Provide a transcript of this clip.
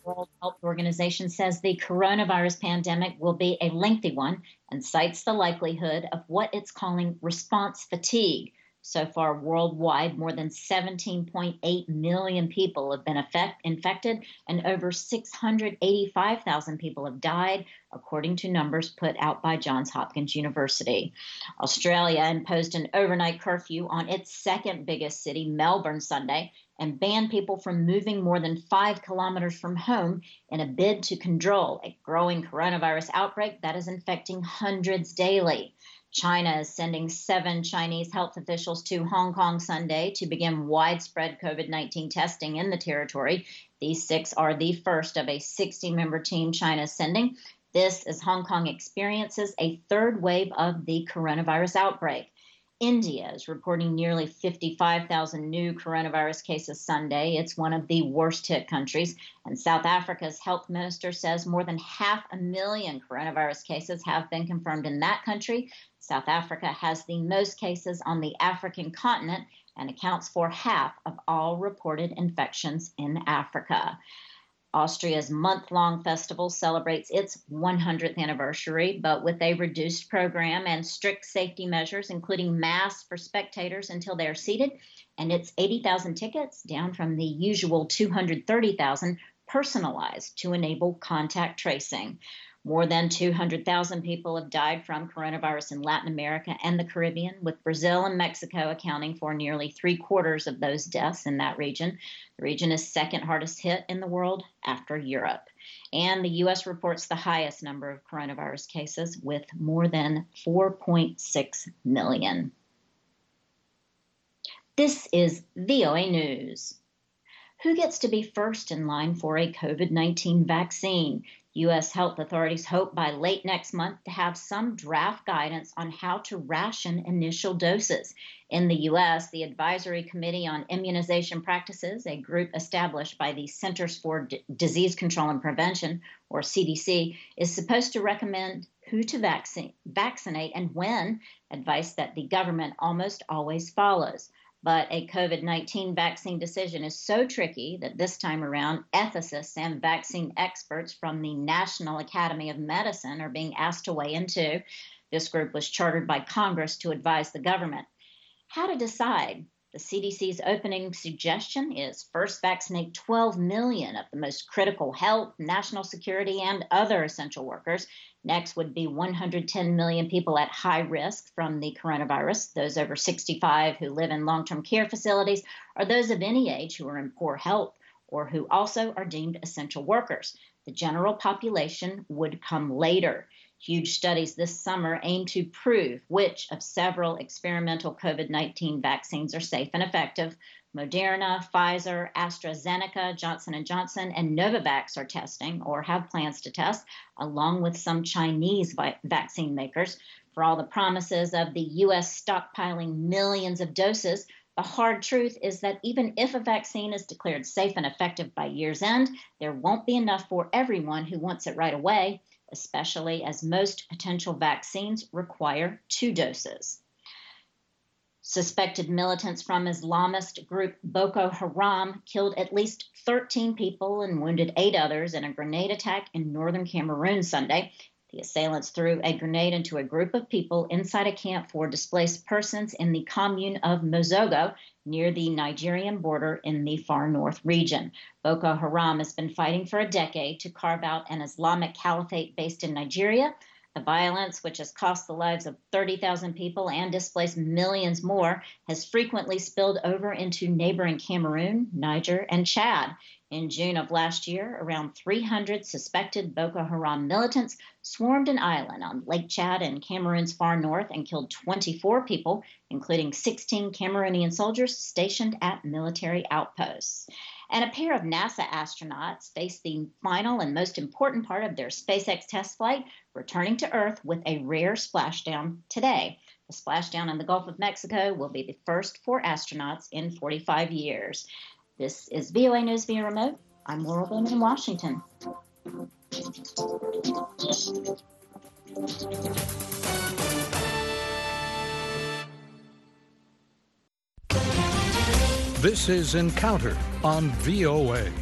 World Health Organization says the coronavirus pandemic will be a lengthy one and cites the likelihood of what it's calling response fatigue. So far, worldwide, more than 17.8 million people have been infected, and over 685,000 people have died, according to numbers put out by Johns Hopkins University. Australia imposed an overnight curfew on its second biggest city, Melbourne, Sunday, and banned people from moving more than 5 kilometers from home in a bid to control a growing coronavirus outbreak that is infecting hundreds daily. China is sending 7 Chinese health officials to Hong Kong Sunday to begin widespread COVID-19 testing in the territory. These 6 are the first of a 60-member team China is sending. This as Hong Kong experiences a third wave of the coronavirus outbreak. India is reporting nearly 55,000 new coronavirus cases Sunday. It's one of the worst hit countries. And South Africa's health minister says more than 500,000 coronavirus cases have been confirmed in that country. South Africa has the most cases on the African continent and accounts for half of all reported infections in Africa. Austria's month-long festival celebrates its 100th anniversary, but with a reduced program and strict safety measures, including masks for spectators until they are seated, and its 80,000 tickets, down from the usual 230,000, personalized to enable contact tracing. More than 200,000 people have died from coronavirus in Latin America and the Caribbean, with Brazil and Mexico accounting for nearly 3/4 of those deaths in that region. The region is second hardest hit in the world after Europe. And the U.S. reports the highest number of coronavirus cases with more than 4.6 million. This is VOA News. Who gets to be first in line for a COVID-19 vaccine? U.S. health authorities hope by late next month to have some draft guidance on how to ration initial doses. In the U.S., the Advisory Committee on Immunization Practices, a group established by the Centers for Disease Control and Prevention, or CDC, is supposed to recommend who to vaccinate and when, advice that the government almost always follows. But a COVID-19 vaccine decision is so tricky that this time around, ethicists and vaccine experts from the National Academy of Medicine are being asked to weigh in too. This group was chartered by Congress to advise the government. How to decide? The CDC's opening suggestion is first vaccinate 12 million of the most critical health, national security, and other essential workers. Next would be 110 million people at high risk from the coronavirus, those over 65 who live in long-term care facilities, or those of any age who are in poor health or who also are deemed essential workers. The general population would come later. Huge studies this summer aim to prove which of several experimental COVID-19 vaccines are safe and effective. Moderna, Pfizer, AstraZeneca, Johnson & Johnson, and Novavax are testing or have plans to test, along with some Chinese vaccine makers. For all the promises of the U.S. stockpiling millions of doses, the hard truth is that even if a vaccine is declared safe and effective by year's end, there won't be enough for everyone who wants it right away, especially as most potential vaccines require 2 doses. Suspected militants from Islamist group Boko Haram killed at least 13 people and wounded 8 others in a grenade attack in northern Cameroon Sunday. The assailants threw a grenade into a group of people inside a camp for displaced persons in the commune of Mozogo, near the Nigerian border in the far north region. Boko Haram has been fighting for a decade to carve out an Islamic caliphate based in Nigeria. The violence, which has cost the lives of 30,000 people and displaced millions more, has frequently spilled over into neighboring Cameroon, Niger, and Chad. In June of last year, around 300 suspected Boko Haram militants swarmed an island on Lake Chad in Cameroon's far north and killed 24 people, including 16 Cameroonian soldiers stationed at military outposts. And a pair of NASA astronauts faced the final and most important part of their SpaceX test flight, returning to Earth with a rare splashdown today. The splashdown in the Gulf of Mexico will be the first for astronauts in 45 years. This is VOA News via remote. I'm Laurel Bowman in Washington. This is Encounter on VOA.